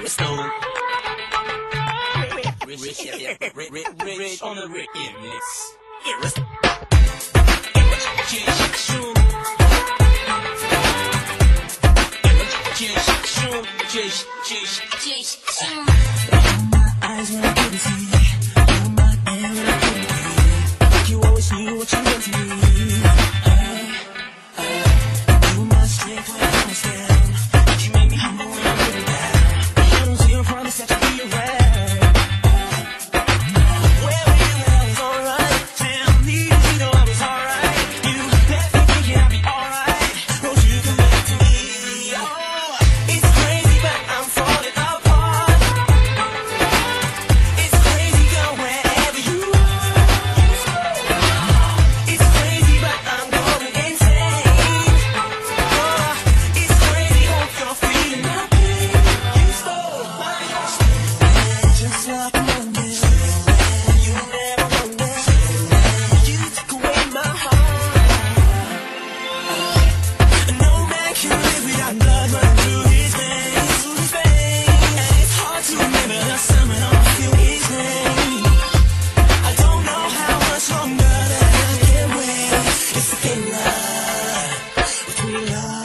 Rich on the remix. Eyes when I couldn't see, on my hand when I couldn't breathe. You always knew what you meant to me. You were my strength when I was down. You made me humble when I'm really down. I don't see a promise that you'll be around. Where were you when I was alright? Tell me you know I was alright. You left me thinking I'd be alright. Won't you come back to me? Oh, it's crazy but I'm falling apart. It's crazy girl wherever you are. It's crazy but I'm going insane. Oh, it's crazy, hope you're feeling my pain. You stole my heart just like a Monday. You never wonder. You took away my heart. No man can live without blood running through his veins. And it's hard to remember the summer I feel his name. I don't know how much longer that I can wait. It's a thin line between love